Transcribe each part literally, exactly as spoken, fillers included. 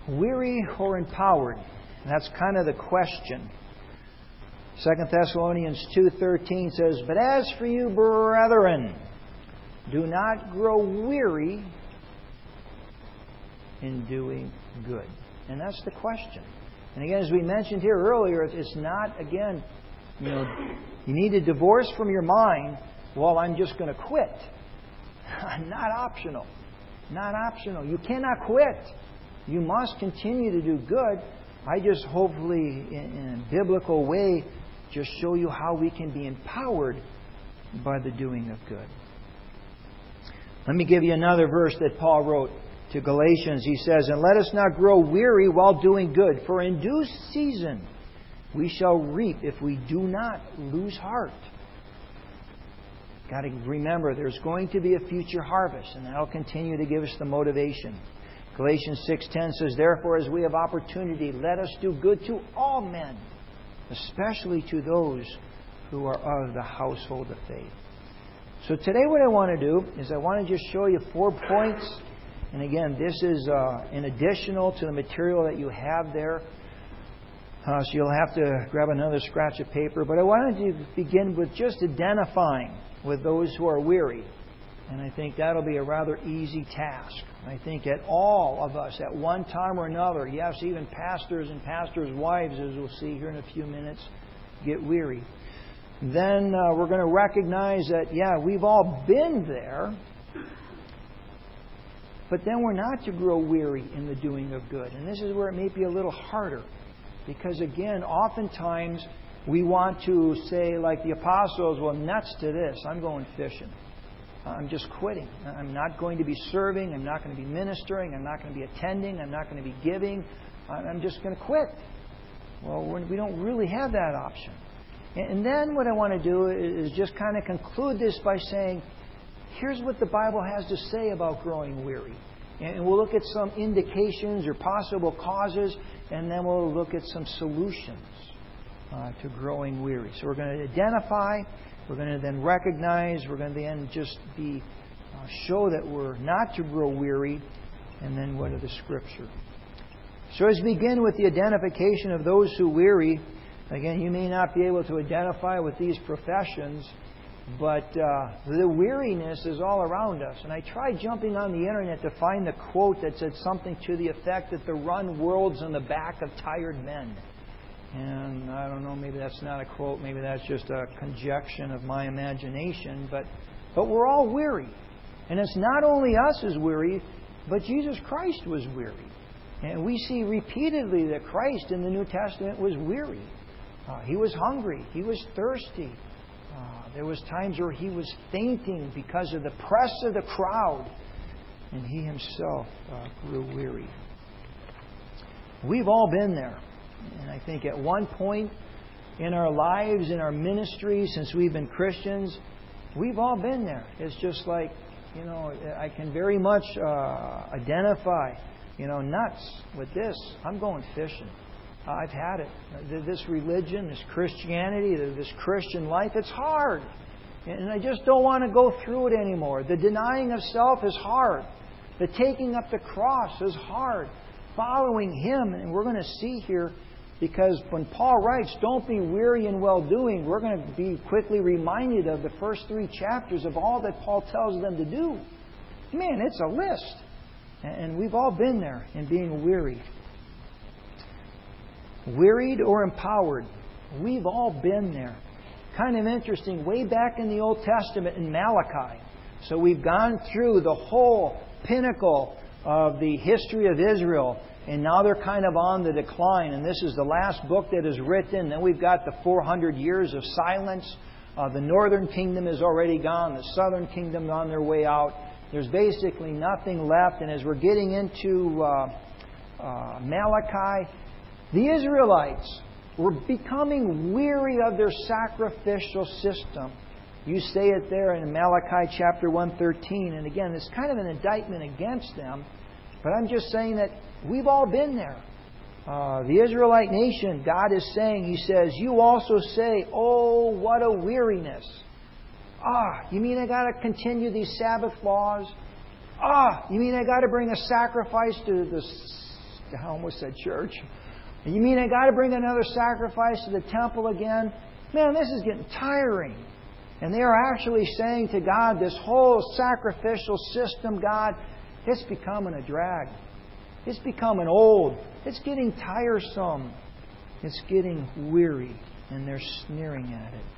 Weary or empowered? That's kind of the question. Second Thessalonians two thirteen says, "But as for you, brethren, do not grow weary in doing good." And that's the question. And again, as we mentioned here earlier, it's not, again, you know, you need to divorce from your mind, well, I'm just going to quit. Not optional. Not optional. You cannot quit. You must continue to do good. I just hopefully, in, in a biblical way, just show you how we can be empowered by the doing of good. Let me give you another verse that Paul wrote to Galatians. He says, "And let us not grow weary while doing good, for in due season we shall reap if we do not lose heart." Got to remember, there's going to be a future harvest, and that'll continue to give us the motivation. Galatians six ten says, "Therefore, as we have opportunity, let us do good to all men, especially to those who are of the household of faith." So today what I want to do is I want to just show you four points. And again, this is uh, in additional to the material that you have there. Uh, so you'll have to grab another scratch of paper. But I wanted to begin with just identifying with those who are weary. And I think that'll be a rather easy task. I think that all of us at one time or another, yes, even pastors and pastors' wives, as we'll see here in a few minutes, get weary. Then uh, we're going to recognize that, yeah, we've all been there. But then we're not to grow weary in the doing of good. And this is where it may be a little harder. Because again, oftentimes we want to say, like the apostles, well, nuts to this. I'm going fishing. I'm just quitting. I'm not going to be serving. I'm not going to be ministering. I'm not going to be attending. I'm not going to be giving. I'm just going to quit. Well, we don't really have that option. And then what I want to do is just kind of conclude this by saying, here's what the Bible has to say about growing weary. And we'll look at some indications or possible causes, and then we'll look at some solutions uh, to growing weary. So we're going to identify, we're going to then recognize, we're going to then just be uh, show that we're not to grow weary, and then what are the Scripture. So as we begin with the identification of those who weary, again, you may not be able to identify with these professions, but uh, the weariness is all around us. And I tried jumping on the internet to find the quote that said something to the effect that the run whirls on the back of tired men. And I don't know, maybe that's not a quote, maybe that's just a conjecture of my imagination, but, but we're all weary. And it's not only us who's weary, but Jesus Christ was weary. And we see repeatedly that Christ in the New Testament was weary. Uh, he was hungry. He was thirsty. Uh, there was times where he was fainting because of the press of the crowd. And he himself uh, grew weary. We've all been there. And I think at one point in our lives, in our ministry, since we've been Christians, we've all been there. It's just like, you know, I can very much uh, identify, you know, nuts with this. I'm going fishing. I've had it. This religion, this Christianity, this Christian life, it's hard. And I just don't want to go through it anymore. The denying of self is hard. The taking up the cross is hard. Following Him, and we're going to see here, because when Paul writes, don't be weary in well-doing, we're going to be quickly reminded of the first three chapters of all that Paul tells them to do. Man, it's a list. And we've all been there in being weary. Wearied or empowered? We've all been there. Kind of interesting. Way back in the Old Testament in Malachi. So we've gone through the whole pinnacle of the history of Israel. And now they're kind of on the decline. And this is the last book that is written. Then we've got the four hundred years of silence. Uh, the northern kingdom is already gone. The southern kingdom is on their way out. There's basically nothing left. And as we're getting into uh, uh, Malachi, the Israelites were becoming weary of their sacrificial system. You say it there in Malachi chapter one thirteen. And again, it's kind of an indictment against them. But I'm just saying that we've all been there. Uh, the Israelite nation, God is saying, He says, you also say, oh, what a weariness. Ah, you mean I got to continue these Sabbath laws? Ah, you mean I got to bring a sacrifice to the I almost said church. You mean I got to bring another sacrifice to the temple again? Man, this is getting tiring. And they are actually saying to God, this whole sacrificial system, God, it's becoming a drag. It's becoming old. It's getting tiresome. It's getting weary. And they're sneering at it.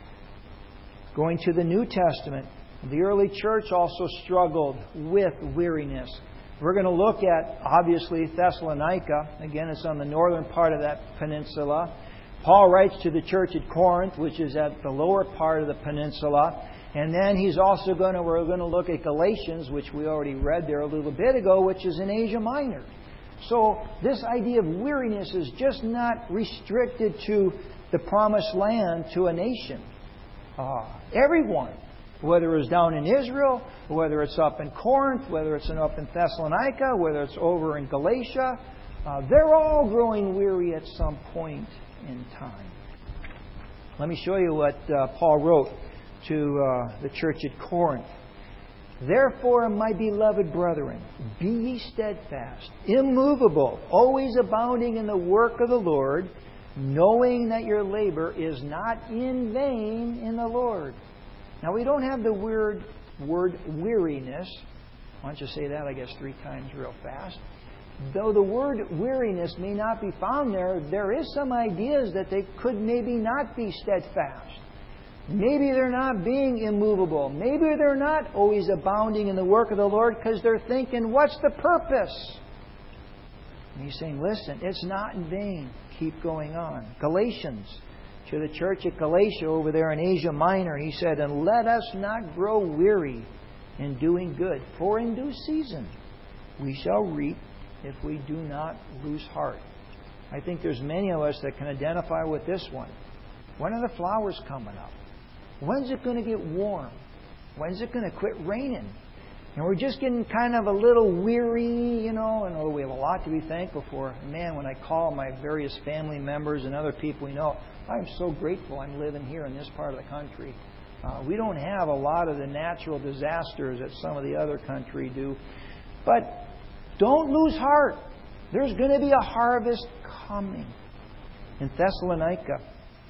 Going to the New Testament, the early church also struggled with weariness. We're going to look at, obviously, Thessalonica. Again, it's on the northern part of that peninsula. Paul writes to the church at Corinth, which is at the lower part of the peninsula. And then he's also going to, we're going to look at Galatians, which we already read there a little bit ago, which is in Asia Minor. So this idea of weariness is just not restricted to the promised land, to a nation. Uh, everyone, whether it's down in Israel, whether it's up in Corinth, whether it's up in Thessalonica, whether it's over in Galatia, uh, they're all growing weary at some point in time. Let me show you what uh, Paul wrote to uh, the church at Corinth. Therefore, my beloved brethren, be ye steadfast, immovable, always abounding in the work of the Lord, knowing that your labor is not in vain in the Lord. Now, we don't have the word, word weariness. Why don't you say that, I guess, three times real fast. Though the word weariness may not be found there, there is some ideas that they could maybe not be steadfast. Maybe they're not being immovable. Maybe they're not always abounding in the work of the Lord because they're thinking, what's the purpose? And he's saying, listen, it's not in vain. Keep going on. Galatians, to the church at Galatia over there in Asia Minor, he said, and let us not grow weary in doing good, for in due season we shall reap if we do not lose heart. I think there's many of us that can identify with this one. When are the flowers coming up? When's it going to get warm? When's it going to quit raining? And we're just getting kind of a little weary, you know, and oh, we have a lot to be thankful for. Man, when I call my various family members and other people we know, I'm so grateful I'm living here in this part of the country. Uh, we don't have a lot of the natural disasters that some of the other country do. But don't lose heart. There's going to be a harvest coming. In Thessalonica,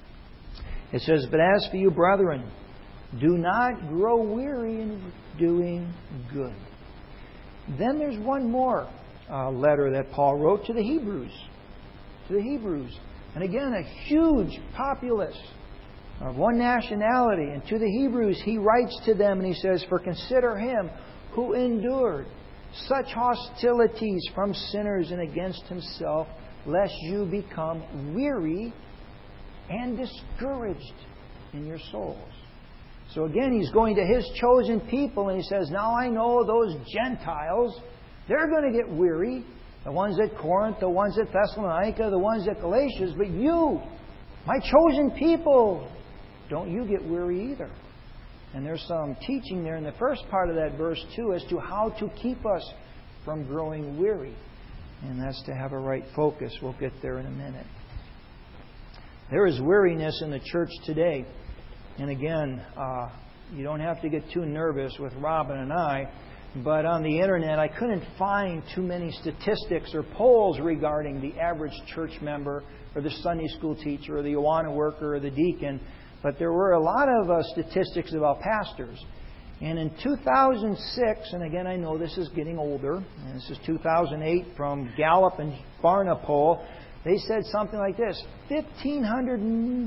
it says, but as for you, brethren, do not grow weary in doing good. Then there's one more uh, letter that Paul wrote to the Hebrews. To the Hebrews. And again, a huge populace of one nationality. And to the Hebrews, he writes to them and he says, for consider him who endured such hostilities from sinners and against himself, lest you become weary and discouraged in your souls. So again, he's going to his chosen people and he says, now I know those Gentiles, they're going to get weary. The ones at Corinth, the ones at Thessalonica, the ones at Galatia. But you, my chosen people, don't you get weary either. And there's some teaching there in the first part of that verse too as to how to keep us from growing weary. And that's to have a right focus. We'll get there in a minute. There is weariness in the church today. And again, uh, you don't have to get too nervous with Robin and I. But on the internet, I couldn't find too many statistics or polls regarding the average church member or the Sunday school teacher or the Awana worker or the deacon. But there were a lot of uh, statistics about pastors. And in two thousand six, and again I know this is getting older, and this is two thousand eight from Gallup and Barna poll, they said something like this: fifteen hundred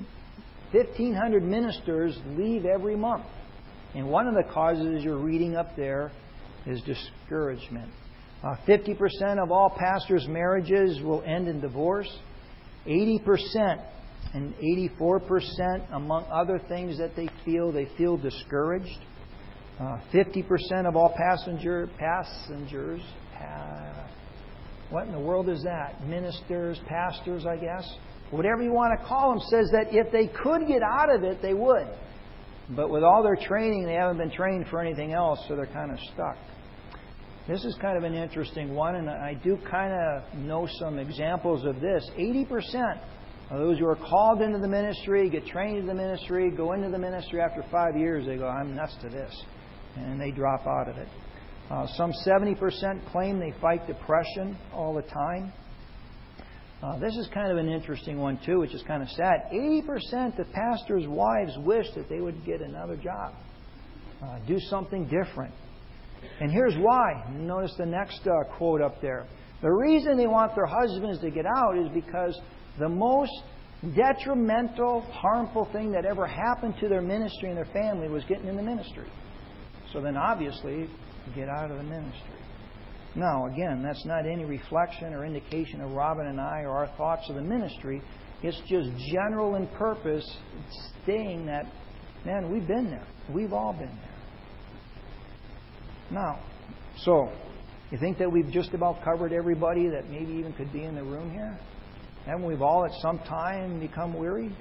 ministers leave every month. And one of the causes you're reading up there is discouragement. Uh, fifty percent of all pastors' marriages will end in divorce. eighty percent and eighty-four percent, among other things that they feel, they feel discouraged. Uh, fifty percent of all passenger passengers, pa- what in the world is that? Ministers, pastors, I guess. Whatever you want to call them, says that if they could get out of it, they would. But with all their training, they haven't been trained for anything else, so they're kind of stuck. This is kind of an interesting one, and I do kind of know some examples of this. eighty percent of those who are called into the ministry, get trained in the ministry, go into the ministry after five years, they go, I'm nuts to this. And they drop out of it. Uh, some seventy percent claim they fight depression all the time. Uh, this is kind of an interesting one, too, which is kind of sad. eighty percent of pastors' wives wish that they would get another job, uh, do something different. And here's why. Notice the next uh, quote up there. The reason they want their husbands to get out is because the most detrimental, harmful thing that ever happened to their ministry and their family was getting in the ministry. So then obviously, get out of the ministry. Now, again, that's not any reflection or indication of Robin and I or our thoughts of the ministry. It's just general in purpose, stating that, man, we've been there. We've all been there. Now, so, you think that we've just about covered everybody that maybe even could be in the room here? Haven't we all at some time become weary?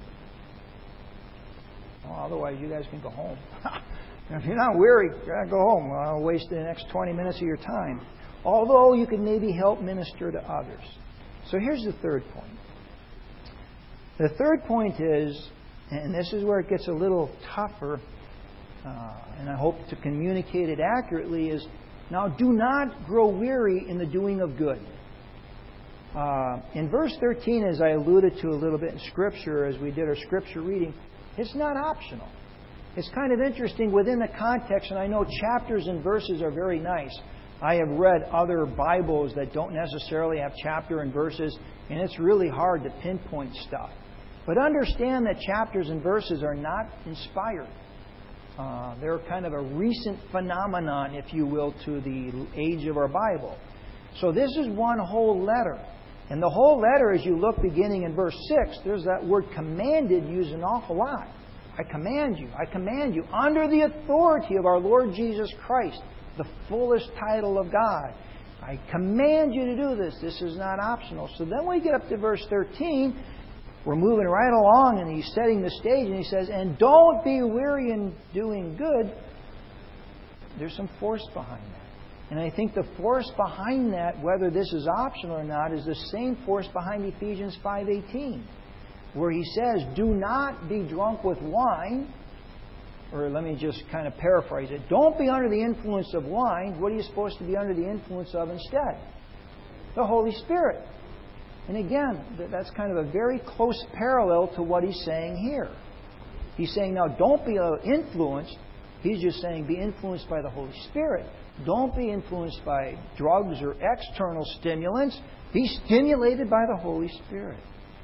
Well, otherwise you guys can go home. If you're not weary, go home. I'll waste the next twenty minutes of your time. Although you can maybe help minister to others. So here's the third point. The third point is, and this is where it gets a little tougher, uh, and I hope to communicate it accurately, is now do not grow weary in the doing of good. Uh, in verse thirteen, as I alluded to a little bit in Scripture as we did our Scripture reading, it's not optional. It's kind of interesting within the context, and I know chapters and verses are very nice. I have read other Bibles that don't necessarily have chapter and verses, and it's really hard to pinpoint stuff. But understand that chapters and verses are not inspired. Uh, they're kind of a recent phenomenon, if you will, to the age of our Bible. So this is one whole letter. And the whole letter, as you look beginning in verse six, there's that word commanded used an awful lot. I command you, I command you, under the authority of our Lord Jesus Christ, the fullest title of God. I command you to do this. This is not optional. So then we get up to verse thirteen. We're moving right along, and he's setting the stage, and he says, and don't be weary in doing good. There's some force behind that. And I think the force behind that, whether this is optional or not, is the same force behind Ephesians five eighteen, where he says, do not be drunk with wine. Or let me just kind of paraphrase it. Don't be under the influence of wine. What are you supposed to be under the influence of instead? The Holy Spirit. And again, that's kind of a very close parallel to what he's saying here. He's saying, now don't be influenced. He's just saying be influenced by the Holy Spirit. Don't be influenced by drugs or external stimulants. Be stimulated by the Holy Spirit.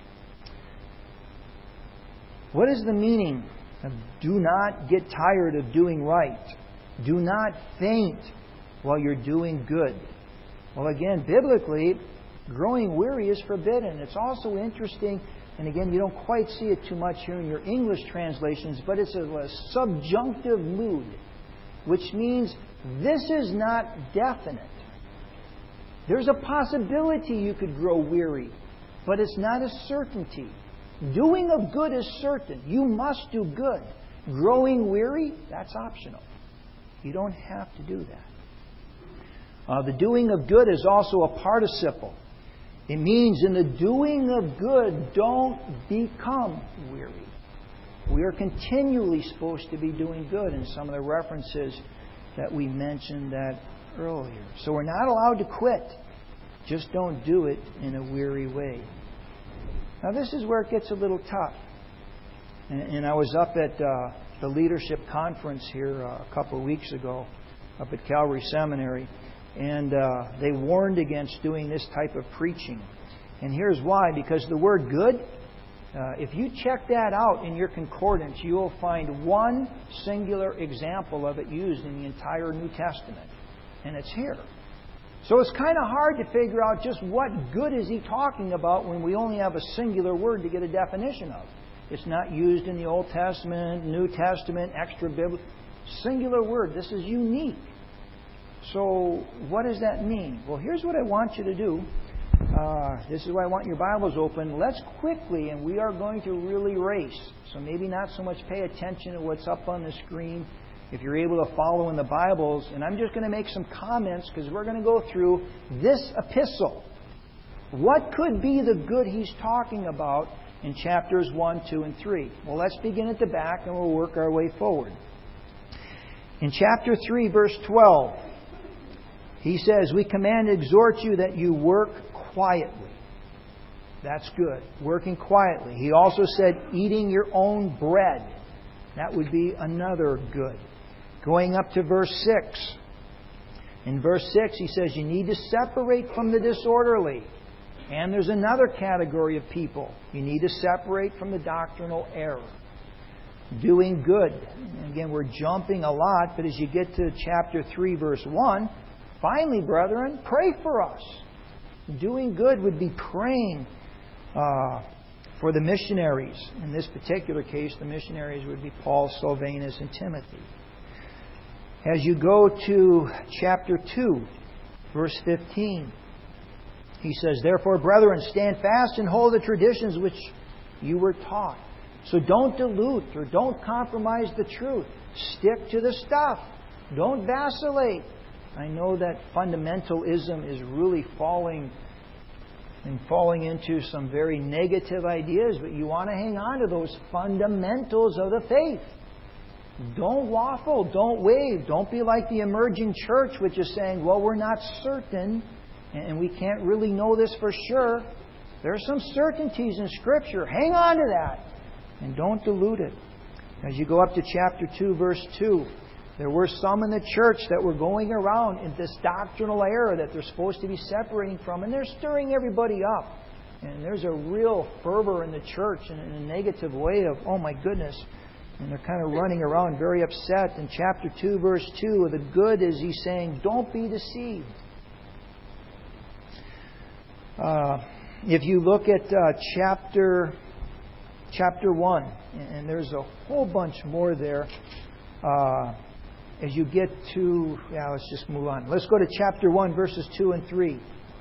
What is the meaning of do not get tired of doing right? Do not faint while you're doing good. Well, again, biblically, growing weary is forbidden. It's also interesting, and again, you don't quite see it too much here in your English translations, but it's a, a subjunctive mood, which means this is not definite. There's a possibility you could grow weary, but it's not a certainty. Doing of good is certain. You must do good. Growing weary, that's optional. You don't have to do that. Uh, the doing of good is also a participle. It means in the doing of good, don't become weary. We are continually supposed to be doing good in some of the references that we mentioned that earlier. So we're not allowed to quit. Just don't do it in a weary way. Now this is where it gets a little tough. And, and I was up at uh, the leadership conference here uh, a couple of weeks ago up at Calvary Seminary. And uh, they warned against doing this type of preaching. And here's why. Because the word good, uh, if you check that out in your concordance, you will find one singular example of it used in the entire New Testament. And it's here. So it's kind of hard to figure out just what good is he talking about when we only have a singular word to get a definition of. It's not used in the Old Testament, New Testament, extra biblical. Singular word. This is unique. So what does that mean? Well, here's what I want you to do. Uh, this is why I want your Bibles open. Let's quickly, and we are going to really race. So maybe not so much pay attention to what's up on the screen. If you're able to follow in the Bibles, and I'm just going to make some comments because we're going to go through this epistle. What could be the good he's talking about in chapters one, two, and three? Well, let's begin at the back and we'll work our way forward. In chapter three, verse twelve, He says, we command and exhort you that you work quietly. That's good. Working quietly. He also said, eating your own bread. That would be another good. Going up to verse six. In verse six, he says, you need to separate from the disorderly. And there's another category of people. You need to separate from the doctrinal error. Doing good. Again, we're jumping a lot, but as you get to chapter three, verse one, finally, brethren, pray for us. Doing good would be praying uh, for the missionaries. In this particular case, the missionaries would be Paul, Silvanus, and Timothy. As you go to chapter two, verse fifteen, he says, therefore, brethren, stand fast and hold the traditions which you were taught. So don't dilute or don't compromise the truth. Stick to the stuff. Don't vacillate. I know that fundamentalism is really falling and falling into some very negative ideas, but you want to hang on to those fundamentals of the faith. Don't waffle. Don't wave. Don't be like the emerging church, which is saying, well, we're not certain and we can't really know this for sure. There are some certainties in Scripture. Hang on to that. And don't dilute it. As you go up to chapter two, verse two, there were some in the church that were going around in this doctrinal error that they're supposed to be separating from, and they're stirring everybody up. And there's a real fervor in the church in a negative way of, oh my goodness. And they're kind of running around very upset. In chapter two, verse two, the good is he's saying, don't be deceived. Uh, if you look at uh, chapter chapter one, and there's a whole bunch more there. Uh, as you get to, yeah, let's just move on. Let's go to chapter one, verses two and three.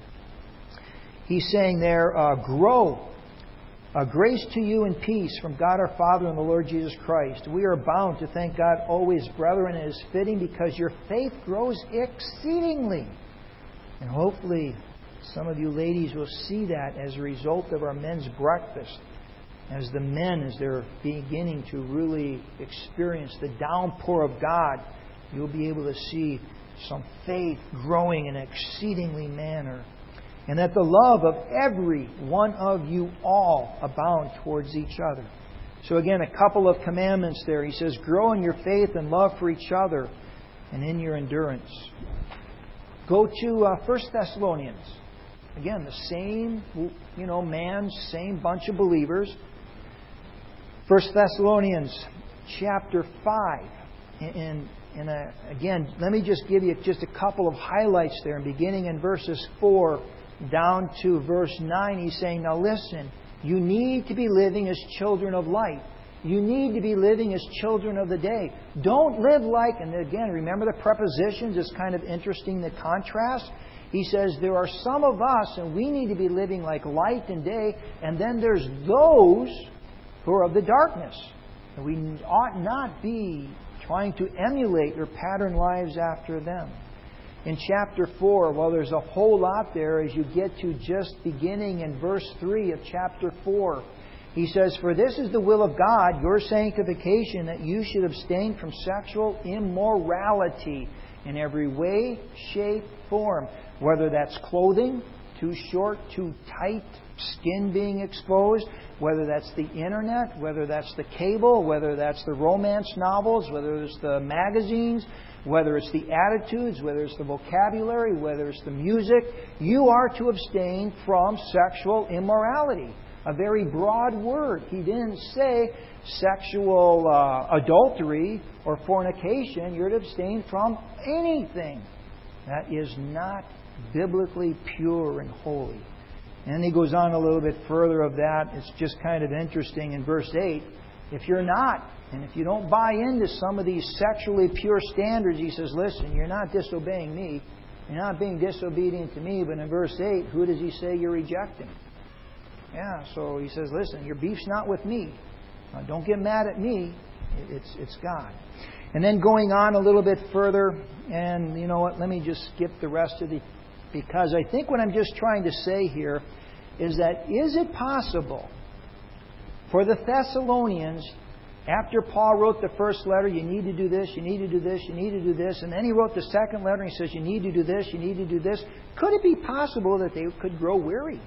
He's saying there, uh, grow. Uh, grace to you and peace from God our Father and the Lord Jesus Christ. We are bound to thank God always, brethren, and it is fitting because your faith grows exceedingly. And hopefully some of you ladies will see that as a result of our men's breakfast. As the men, as they're beginning to really experience the downpour of God, you'll be able to see some faith growing in an exceedingly manner. And that the love of every one of you all abound towards each other. So again, a couple of commandments there. He says, grow in your faith and love for each other and in your endurance. Go to uh, First Thessalonians. Again, the same, you know, man, same bunch of believers. First Thessalonians chapter five. And, and uh, again, let me just give you just a couple of highlights there. Beginning in verses four down to verse nine, he's saying, now listen, you need to be living as children of light. You need to be living as children of the day. Don't live like, and again, remember the prepositions, it's kind of interesting, the contrast. He says there are some of us, and we need to be living like light and day, and then there's those who are of the darkness. And we ought not be trying to emulate or pattern lives after them. In chapter four, well, there's a whole lot there as you get to just beginning in verse three of chapter four. He says, for this is the will of God, your sanctification, that you should abstain from sexual immorality in every way, shape, form. Whether that's clothing, too short, too tight, skin being exposed, whether that's the internet, whether that's the cable, whether that's the romance novels, whether it's the magazines, whether it's the attitudes, whether it's the vocabulary, whether it's the music, you are to abstain from sexual immorality. A very broad word. He didn't say sexual uh, adultery or fornication. You're to abstain from anything that is not biblically pure and holy. And he goes on a little bit further of that. It's just kind of interesting in verse eight. If you're not, and if you don't buy into some of these sexually pure standards, he says, listen, you're not disobeying me. You're not being disobedient to me. But in verse eight, who does he say you're rejecting? Yeah, so he says, listen, your beef's not with me. Uh, don't get mad at me. It's, it's God. And then going on a little bit further, and you know what, let me just skip the rest of the... Because I think what I'm just trying to say here is that is it possible for the Thessalonians After Paul wrote the first letter, you need to do this, you need to do this, you need to do this. And then he wrote the second letter and he says, you need to do this, you need to do this. Could it be possible that they could grow weary?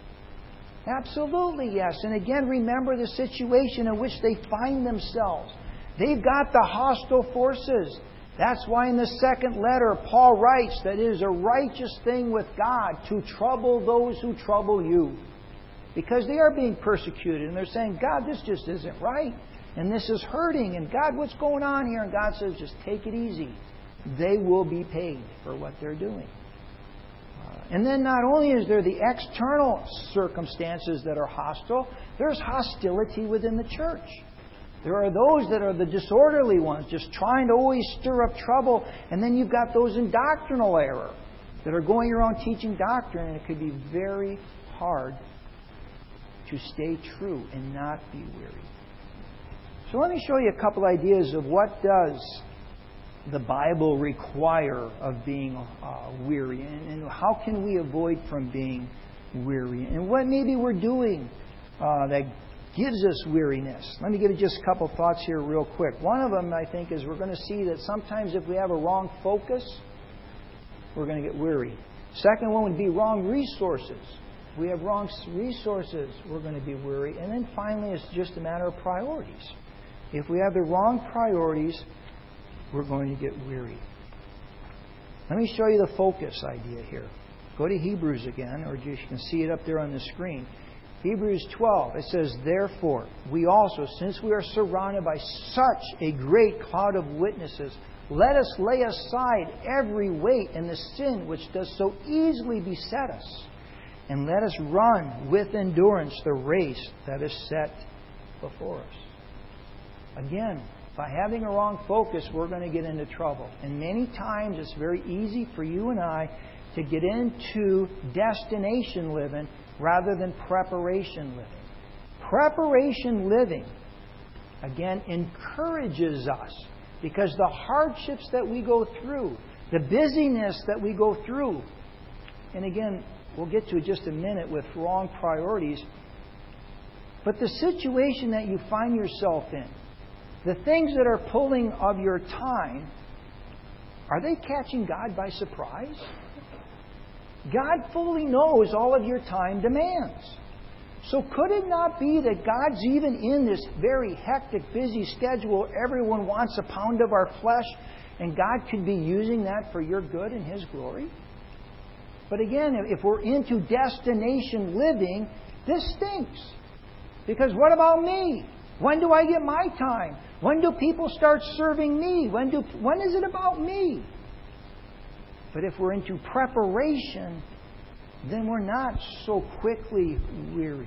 Absolutely, yes. And again, remember the situation in which they find themselves. They've got the hostile forces. That's why in the second letter, Paul writes that it is a righteous thing with God to trouble those who trouble you. Because they are being persecuted and they're saying, God, this just isn't right. And this is hurting. And God, what's going on here? And God says, just take it easy. They will be paid for what they're doing. Uh, and then not only is there the external circumstances that are hostile, there's hostility within the church. There are those that are the disorderly ones, just trying to always stir up trouble. And then you've got those in doctrinal error that are going around teaching doctrine. And it could be very hard to stay true and not be weary. So let me show you a couple ideas of what does the Bible require of being uh, weary, and, and how can we avoid from being weary, and what maybe we're doing uh, that gives us weariness. Let me give you just a couple thoughts here real quick. One of them, I think, is we're going to see that sometimes if we have a wrong focus, we're going to get weary. Second one would be wrong resources. If we have wrong resources, we're going to be weary. And then finally, it's just a matter of priorities. If we have the wrong priorities, we're going to get weary. Let me show you the focus idea here. Go to Hebrews again, or you can see it up there on the screen. Hebrews twelve, it says, therefore, we also, since we are surrounded by such a great cloud of witnesses, let us lay aside every weight and the sin which does so easily beset us, and let us run with endurance the race that is set before us. Again, by having a wrong focus, we're going to get into trouble. And many times it's very easy for you and I to get into destination living rather than preparation living. Preparation living, again, encourages us because the hardships that we go through, the busyness that we go through, and again, we'll get to it just a minute with wrong priorities, but the situation that you find yourself in, the things that are pulling of your time, are they catching God by surprise? God fully knows all of your time demands. So could it not be that God's even in this very hectic, busy schedule, everyone wants a pound of our flesh, and God could be using that for your good and His glory? But again, if we're into destination living, this stinks. Because what about me? When do I get my time? When do people start serving me? When do when is it about me? But if we're into preparation, then we're not so quickly wearied.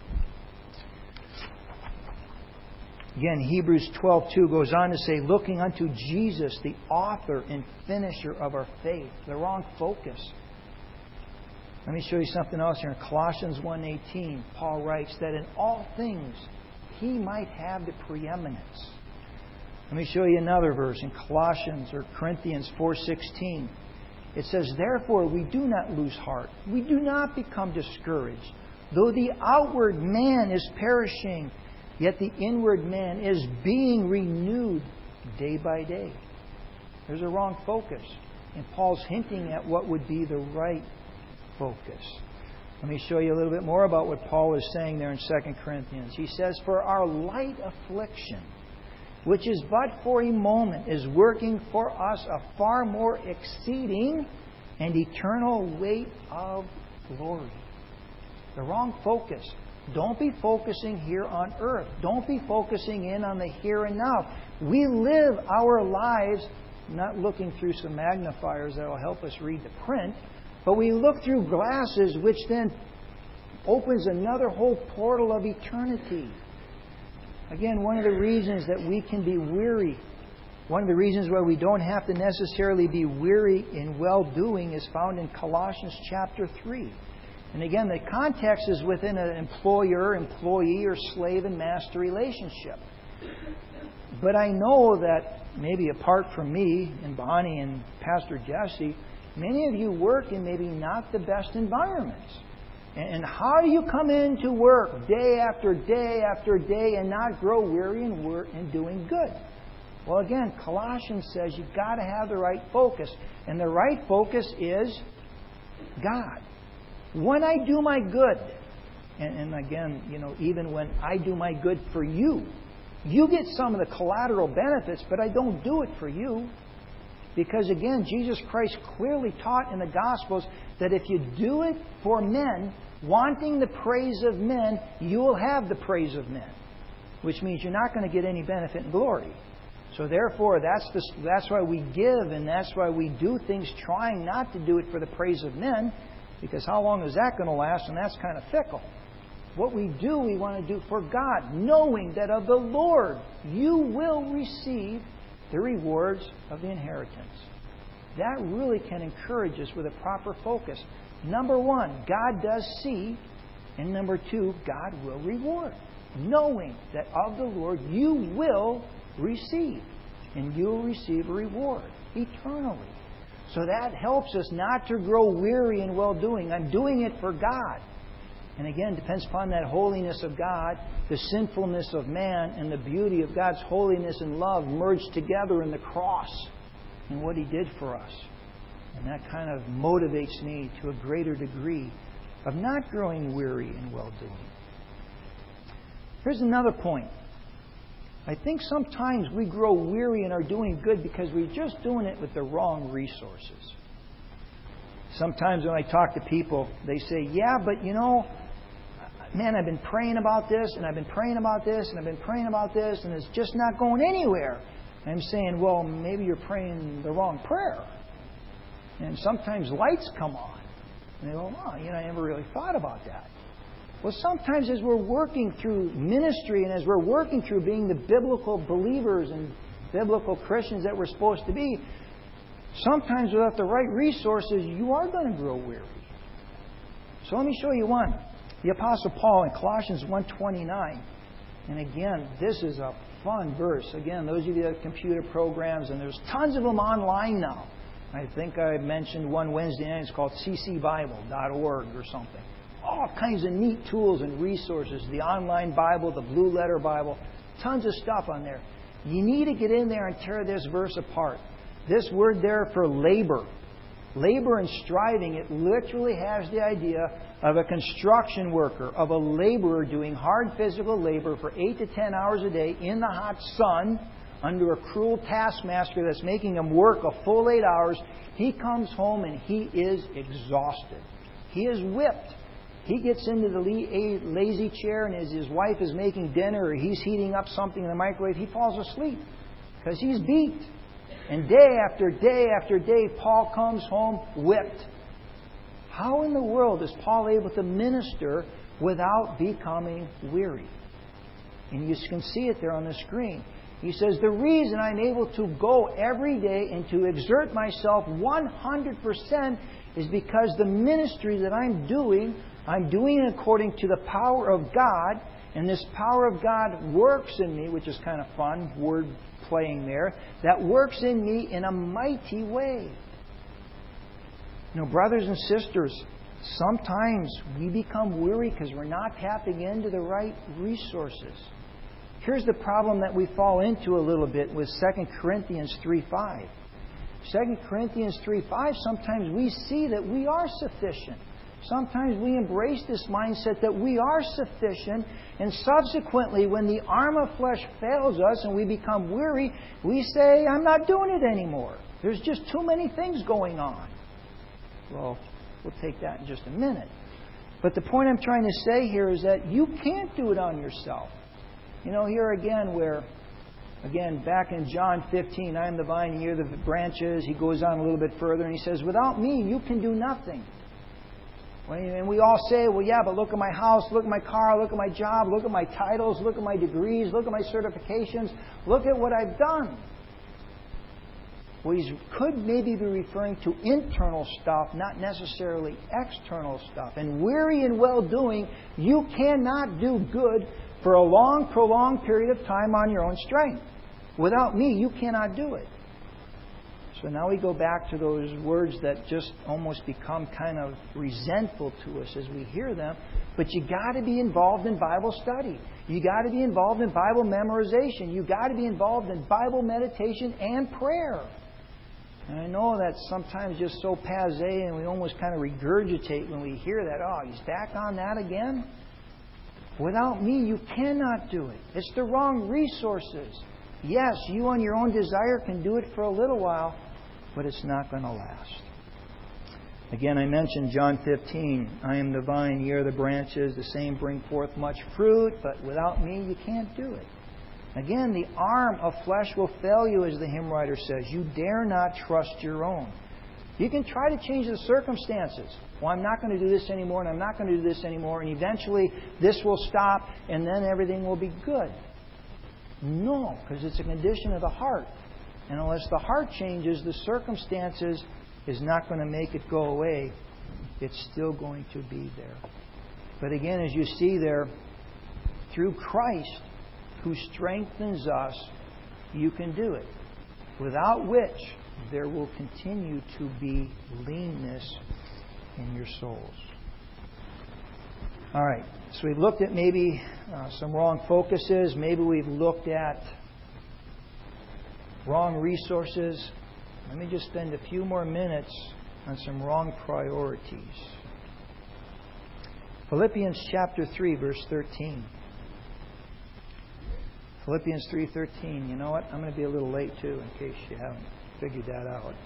Again, Hebrews twelve two goes on to say, looking unto Jesus, the author and finisher of our faith. The wrong focus. Let me show you something else here. In Colossians one eighteen, Paul writes that in all things He might have the preeminence. Let me show you another verse in Colossians or Corinthians four sixteen. It says, therefore we do not lose heart. We do not become discouraged. Though the outward man is perishing, yet the inward man is being renewed day by day. There's a wrong focus. And Paul's hinting at what would be the right focus. Let me show you a little bit more about what Paul is saying there in Second Corinthians. He says, for our light affliction, which is but for a moment, is working for us a far more exceeding and eternal weight of glory. The wrong focus. Don't be focusing here on earth. Don't be focusing in on the here and now. We live our lives not looking through some magnifiers that will help us read the print, but we look through glasses which then opens another whole portal of eternity. Again, one of the reasons that we can be weary, one of the reasons why we don't have to necessarily be weary in well-doing is found in Colossians chapter three. And again, the context is within an employer-employee or slave and master relationship. But I know that maybe apart from me and Bonnie and Pastor Jesse, many of you work in maybe not the best environments. And how do you come into work day after day after day and not grow weary in, work, in doing good? Well, again, Colossians says you've got to have the right focus. And the right focus is God. When I do my good, and, and again, you know, even when I do my good for you, you get some of the collateral benefits, but I don't do it for you. Because again, Jesus Christ clearly taught in the Gospels that if you do it for men, wanting the praise of men, you will have the praise of men. Which means you're not going to get any benefit and glory. So therefore, that's the, that's why we give, and that's why we do things trying not to do it for the praise of men. Because how long is that going to last? And that's kind of fickle. What we do, we want to do for God, knowing that of the Lord you will receive the rewards of the inheritance. That really can encourage us with a proper focus. Number one, God does see. And number two, God will reward. Knowing that of the Lord you will receive. And you'll receive a reward eternally. So that helps us not to grow weary in well-doing. I'm doing it for God. And again, depends upon that holiness of God, the sinfulness of man, and the beauty of God's holiness and love merged together in the cross and what He did for us. And that kind of motivates me to a greater degree of not growing weary in well-doing. Here's another point. I think sometimes we grow weary in our doing good because we're just doing it with the wrong resources. Sometimes when I talk to people, they say, yeah, but you know, man, I've been praying about this, and I've been praying about this, and I've been praying about this, and it's just not going anywhere. And I'm saying, well, maybe you're praying the wrong prayer. And sometimes lights come on. And they go, oh, you know, I never really thought about that. Well, sometimes as we're working through ministry and as we're working through being the biblical believers and biblical Christians that we're supposed to be, sometimes without the right resources, you are going to grow weary. So let me show you one. The Apostle Paul in Colossians one twenty-nine. And again, this is a fun verse. Again, those of you that have computer programs, and there's tons of them online now. I think I mentioned one Wednesday night. It's called c c bible dot org or something. All kinds of neat tools and resources. The online Bible, the Blue Letter Bible. Tons of stuff on there. You need to get in there and tear this verse apart. This word there for labor. Labor and striving, it literally has the idea of a construction worker, of a laborer doing hard physical labor for eight to ten hours a day in the hot sun under a cruel taskmaster that's making him work a full eight hours. He comes home and he is exhausted. He is whipped. He gets into the lazy chair, and as his wife is making dinner or he's heating up something in the microwave, he falls asleep because he's beat. And day after day after day, Paul comes home whipped. How in the world is Paul able to minister without becoming weary? And you can see it there on the screen. He says, the reason I'm able to go every day and to exert myself one hundred percent is because the ministry that I'm doing, I'm doing it according to the power of God. And this power of God works in me, which is kind of fun, word playing there, that works in me in a mighty way. You know, brothers and sisters, sometimes we become weary because we're not tapping into the right resources. Here's the problem that we fall into a little bit with Second Corinthians three five. Second Corinthians three five, sometimes we see that we are sufficient. Sometimes we embrace this mindset that we are sufficient, and subsequently, when the arm of flesh fails us and we become weary, we say, I'm not doing it anymore. There's just too many things going on. Well, we'll take that in just a minute. But the point I'm trying to say here is that you can't do it on yourself. You know, here again where, again, back in John fifteen, I am the vine, ye are the branches. He goes on a little bit further and he says, without me, you can do nothing. And we all say, well, yeah, but look at my house, look at my car, look at my job, look at my titles, look at my degrees, look at my certifications, look at what I've done. Well, he could maybe be referring to internal stuff, not necessarily external stuff. And weary in well-doing, you cannot do good for a long, prolonged period of time on your own strength. Without me, you cannot do it. So So now we go back to those words that just almost become kind of resentful to us as we hear them. But you got to be involved in Bible study. You got to be involved in Bible memorization. You got to be involved in Bible meditation and prayer. And I know that's sometimes just so passé, and we almost kind of regurgitate when we hear that. Oh, he's back on that again? Without me, you cannot do it. It's the wrong resources. Yes, you on your own desire can do it for a little while, but it's not going to last. Again, I mentioned John fifteen. I am the vine, ye are the branches. The same bring forth much fruit, but without me, you can't do it. Again, the arm of flesh will fail you, as the hymn writer says. You dare not trust your own. You can try to change the circumstances. Well, I'm not going to do this anymore, and I'm not going to do this anymore, and eventually this will stop, and then everything will be good. No, because it's a condition of the heart. And unless the heart changes, the circumstances is not going to make it go away. It's still going to be there. But again, as you see there, through Christ, who strengthens us, you can do it. Without which, there will continue to be leanness in your souls. All right, so we've looked at maybe uh, some wrong focuses. Maybe we've looked at wrong resources. Let me just spend a few more minutes on some wrong priorities. Philippians chapter three, verse thirteen. Philippians three thirteen. You know what? I'm going to be a little late too, in case you haven't figured that out.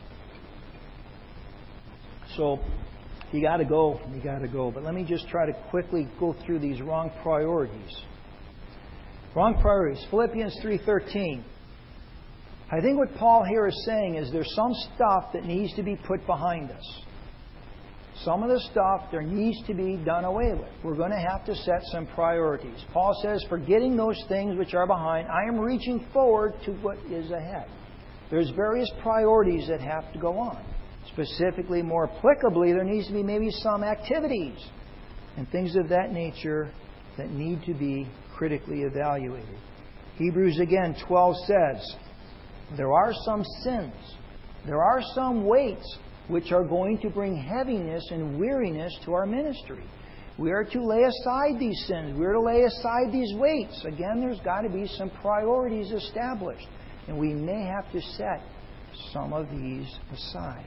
So, you got to go. You got to go. But let me just try to quickly go through these wrong priorities. Wrong priorities. Philippians three thirteen. I think what Paul here is saying is there's some stuff that needs to be put behind us. Some of the stuff there needs to be done away with. We're going to have to set some priorities. Paul says, forgetting those things which are behind, I am reaching forward to what is ahead. There's various priorities that have to go on. Specifically, more applicably, there needs to be maybe some activities and things of that nature that need to be critically evaluated. Hebrews again twelve says, there are some sins, there are some weights which are going to bring heaviness and weariness to our ministry. We are to lay aside these sins. We are to lay aside these weights. Again, there's got to be some priorities established. And we may have to set some of these aside.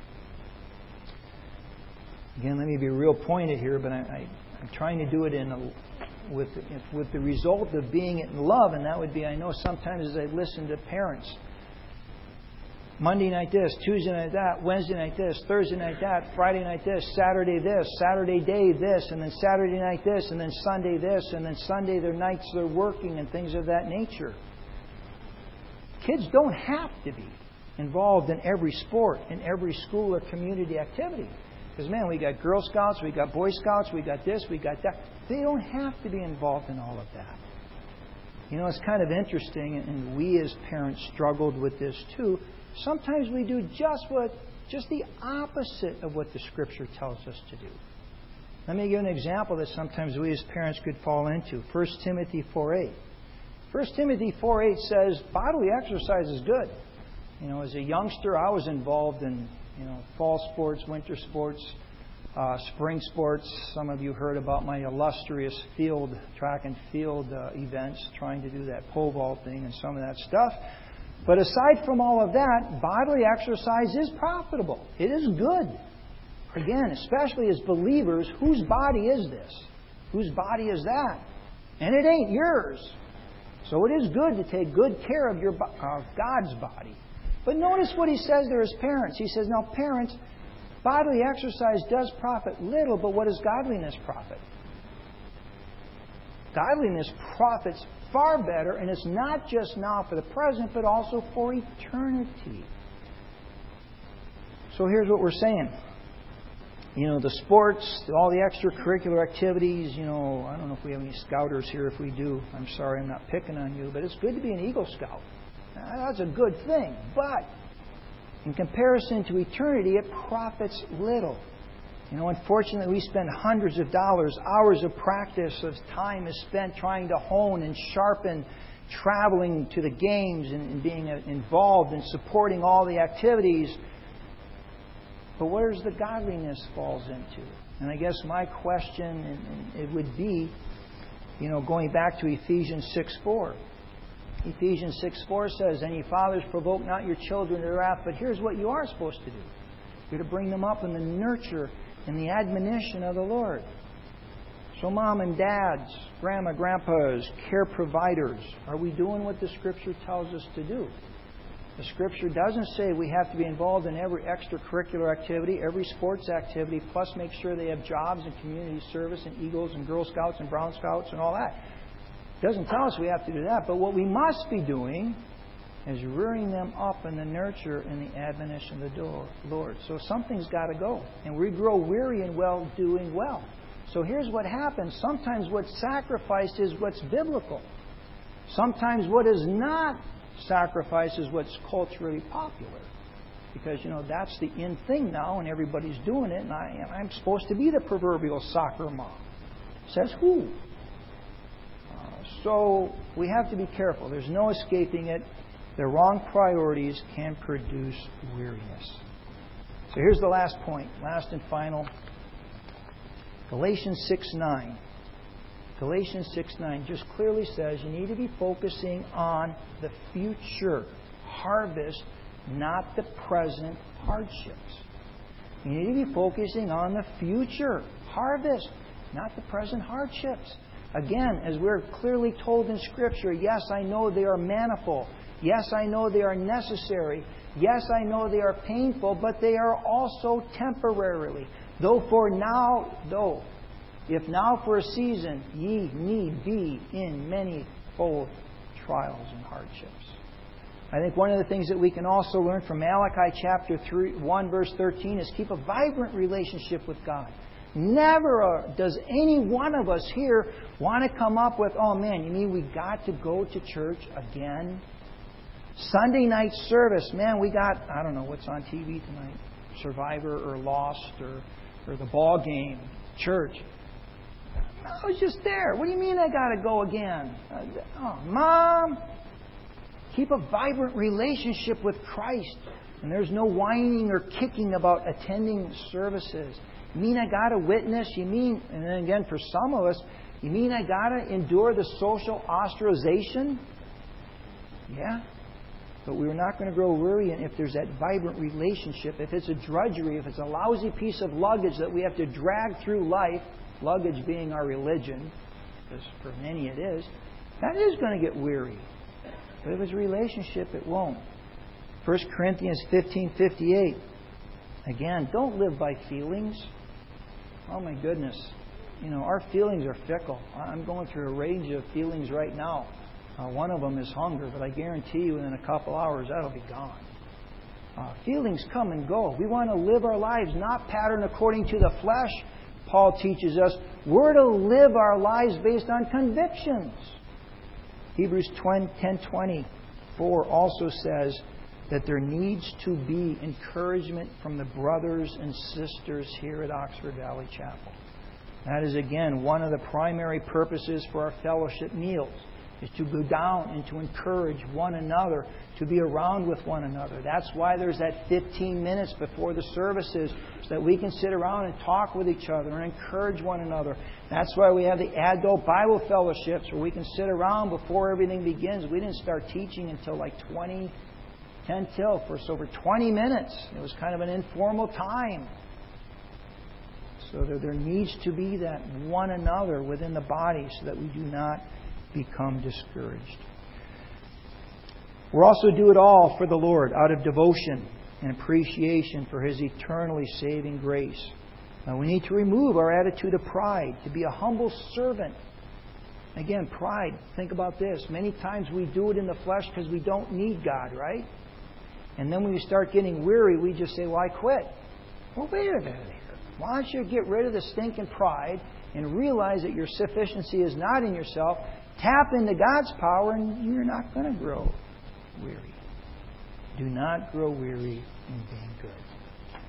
Again, let me be real pointed here, but I, I, I'm trying to do it in a, with, with the result of being in love, and that would be, I know sometimes as I listen to parents, Monday night this, Tuesday night that, Wednesday night this, Thursday night that, Friday night this, Saturday this, Saturday day this, and then Saturday night this, and then Sunday this, and then Sunday their nights they're working and things of that nature. Kids don't have to be involved in every sport, in every school or community activity. Because, man, we got Girl Scouts, we got Boy Scouts, we got this, we got that. They don't have to be involved in all of that. You know, it's kind of interesting, and we as parents struggled with this too. Sometimes we do just what, just the opposite of what the Scripture tells us to do. Let me give an example that sometimes we as parents could fall into. First Timothy four eight. First Timothy four eight says, bodily exercise is good. You know, as a youngster, I was involved in, you know, fall sports, winter sports, uh, spring sports. Some of you heard about my illustrious field, track and field uh, events, trying to do that pole vault thing and some of that stuff. But aside from all of that, bodily exercise is profitable. It is good. Again, especially as believers, whose body is this? Whose body is that? And it ain't yours. So it is good to take good care of your of God's body. But notice what he says there as parents. He says, now parents, bodily exercise does profit little, but what does godliness profit? Godliness profits far better, and it's not just now for the present, but also for eternity. So here's what we're saying. You know, the sports, all the extracurricular activities, you know, I don't know if we have any scouters here. If we do, I'm sorry, I'm not picking on you, but it's good to be an Eagle Scout. That's a good thing. But in comparison to eternity, it profits little. You know, unfortunately, we spend hundreds of dollars, hours of practice, of time is spent trying to hone and sharpen, traveling to the games and, and being involved and supporting all the activities. But where's the godliness falls into? And I guess my question and, and it would be, you know, going back to Ephesians six four. Ephesians six four says, "And ye fathers, provoke not your children to wrath, but here's what you are supposed to do. You're to bring them up in the nurture and the admonition of the Lord." So mom and dads, grandma, grandpas, care providers, are we doing what the Scripture tells us to do? The Scripture doesn't say we have to be involved in every extracurricular activity, every sports activity, plus make sure they have jobs and community service and Eagles and Girl Scouts and Brown Scouts and all that. It doesn't tell us we have to do that. But what we must be doing is rearing them up in the nurture and the admonition of the Lord. So something's got to go. And we grow weary in well doing well. So here's what happens. Sometimes what's sacrificed is what's biblical. Sometimes what is not sacrificed is what's culturally popular. Because, you know, that's the in thing now and everybody's doing it. And I, I'm supposed to be the proverbial soccer mom. Says who? Uh, so we have to be careful. There's no escaping it. The wrong priorities can produce weariness. So here's the last point. Last and final. Galatians six nine. Galatians six nine just clearly says you need to be focusing on the future harvest, not the present hardships. You need to be focusing on the future harvest, not the present hardships. Again, as we're clearly told in Scripture, yes, I know they are manifold. Yes, I know they are necessary. Yes, I know they are painful, but they are also temporarily. Though for now, though, if now for a season ye need be in manyfold trials and hardships. I think one of the things that we can also learn from Malachi chapter three, one verse thirteen is keep a vibrant relationship with God. Never uh, does any one of us here want to come up with, oh man, you mean we got to go to church again? Sunday night service, man, we got, I don't know what's on T V tonight, Survivor or Lost or, or the ball game, church. I was just there. What do you mean I got to go again? Uh, oh, Mom, keep a vibrant relationship with Christ. And there's no whining or kicking about attending services. You mean I got to witness? You mean, and then again, for some of us, you mean I got to endure the social ostracization? Yeah. But we're not going to grow weary if there's that vibrant relationship. If it's a drudgery, if it's a lousy piece of luggage that we have to drag through life, luggage being our religion, because for many it is, that is going to get weary. But if it's a relationship, it won't. First Corinthians fifteen fifty-eight. Again, don't live by feelings. Oh my goodness. You know, our feelings are fickle. I'm going through a range of feelings right now. Uh, one of them is hunger, but I guarantee you within a couple hours that'll be gone. Uh, feelings come and go. We want to live our lives not patterned according to the flesh. Paul teaches us we're to live our lives based on convictions. Hebrews ten twenty-four also says that there needs to be encouragement from the brothers and sisters here at Oxford Valley Chapel. That is, again, one of the primary purposes for our fellowship meals, is to go down and to encourage one another, to be around with one another. That's why there's that fifteen minutes before the services, so that we can sit around and talk with each other and encourage one another. That's why we have the adult Bible fellowships, where we can sit around before everything begins. We didn't start teaching until like twenty, ten till, for so over twenty minutes. It was kind of an informal time. So there, there needs to be that one another within the body, so that we do not become discouraged. We'll also do it all for the Lord out of devotion and appreciation for His eternally saving grace. Now we need to remove our attitude of pride, to be a humble servant. Again, pride, think about this. Many times we do it in the flesh because we don't need God, right? And then when we start getting weary, we just say, well, I quit. Well, wait a minute here. Why don't you get rid of the stinking pride and realize that your sufficiency is not in yourself? Tap into God's power and you're not going to grow weary. Do not grow weary in being good.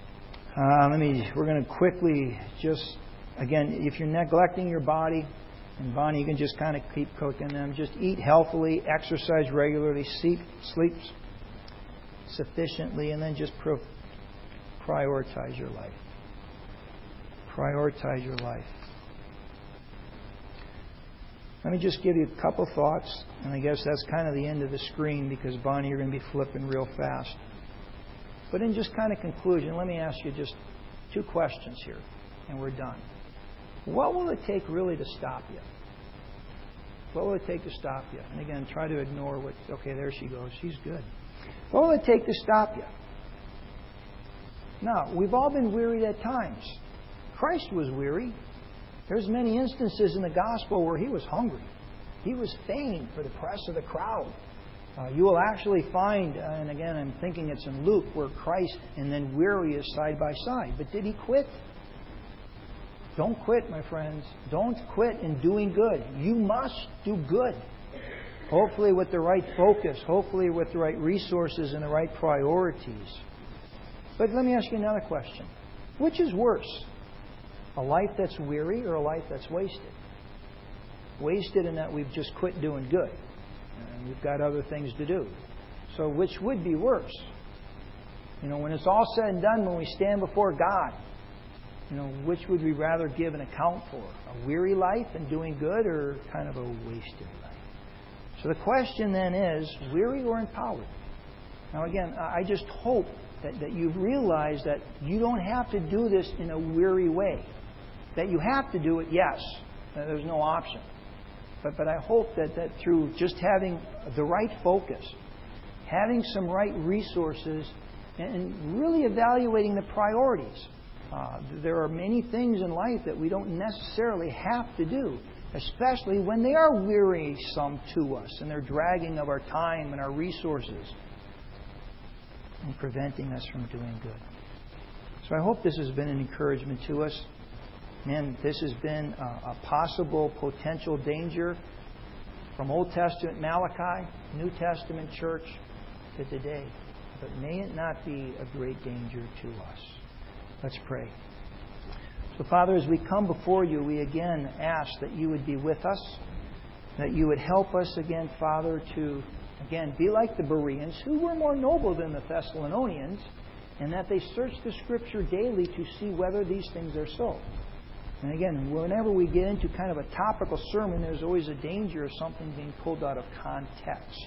Uh, let me, we're going to quickly just, again, if you're neglecting your body, And Bonnie, you can just kind of keep cooking them. Just eat healthily, exercise regularly, sleep, sleep sufficiently, and then just pro- prioritize your life. Prioritize your life. Let me just give you a couple thoughts, and I guess that's kind of the end of the screen because, Bonnie, you're going to be flipping real fast. But in just kind of conclusion, let me ask you just two questions here, and we're done. What will it take really to stop you? What will it take to stop you? And again, try to ignore what... Okay, there she goes. She's good. What will it take to stop you? Now, we've all been wearied at times. Christ was weary. There's many instances in the gospel where He was hungry. He was fain for the press of the crowd. Uh, you will actually find, uh, and again, I'm thinking it's in Luke, where Christ and then weary is side by side. But did He quit? Don't quit, my friends. Don't quit in doing good. You must do good. Hopefully with the right focus. Hopefully with the right resources and the right priorities. But let me ask you another question. Which is worse? A life that's weary or a life that's wasted? Wasted in that we've just quit doing good. And we've got other things to do. So which would be worse? You know, when it's all said and done, when we stand before God, you know, which would we rather give an account for? A weary life and doing good, or kind of a wasted life? So the question then is, weary or empowered? Now again, I just hope that, that you've realized that you don't have to do this in a weary way. That you have to do it, yes. There's no option. But, but I hope that, that through just having the right focus, having some right resources, and really evaluating the priorities. Uh, there are many things in life that we don't necessarily have to do, especially when they are wearisome to us and they're dragging of our time and our resources and preventing us from doing good. So I hope this has been an encouragement to us. And this has been a, a possible potential danger from Old Testament Malachi, New Testament church to today. But may it not be a great danger to us. Let's pray. So, Father, as we come before you, we again ask that you would be with us, that you would help us again, Father, to, again, be like the Bereans, who were more noble than the Thessalonians, and that they search the Scripture daily to see whether these things are so. And again, whenever we get into kind of a topical sermon, there's always a danger of something being pulled out of context.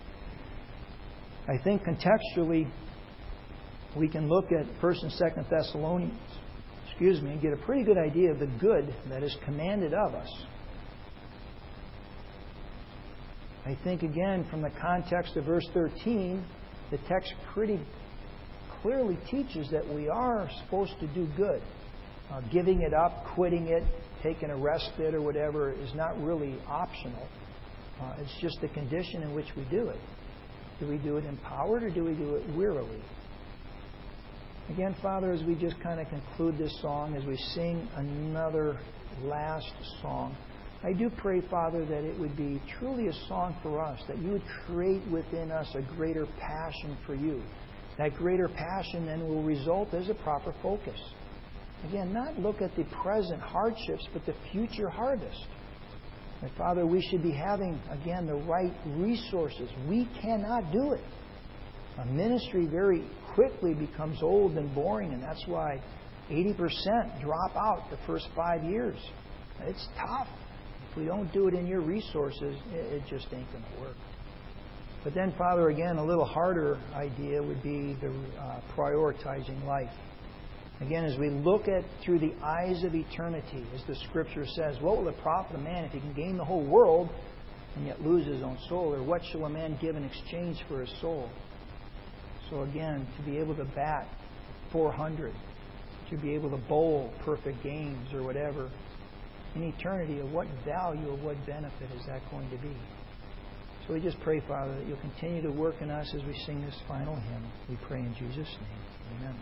I think contextually, we can look at First and Second Thessalonians, excuse me, and get a pretty good idea of the good that is commanded of us. I think, again, from the context of verse thirteen, the text pretty clearly teaches that we are supposed to do good. Uh, giving it up, quitting it, taking a respite or whatever is not really optional. Uh, it's just the condition in which we do it. Do we do it empowered or do we do it wearily? Again, Father, as we just kind of conclude this song, as we sing another last song, I do pray, Father, that it would be truly a song for us, that you would create within us a greater passion for you. That greater passion then will result as a proper focus. Again, not look at the present hardships, but the future harvest. And Father, we should be having, again, the right resources. We cannot do it. A ministry very quickly becomes old and boring, and that's why eighty percent drop out the first five years. It's tough. If we don't do it in your resources, it, it just ain't going to work. But then, Father, again, a little harder idea would be the uh, prioritizing life. Again, as we look at through the eyes of eternity, as the Scripture says, what will it profit a man if he can gain the whole world and yet lose his own soul? Or what shall a man give in exchange for his soul? So again, to be able to bat four hundred, to be able to bowl perfect games or whatever, in eternity, of what value or what benefit is that going to be? So we just pray, Father, that you'll continue to work in us as we sing this final hymn. We pray in Jesus' name. Amen.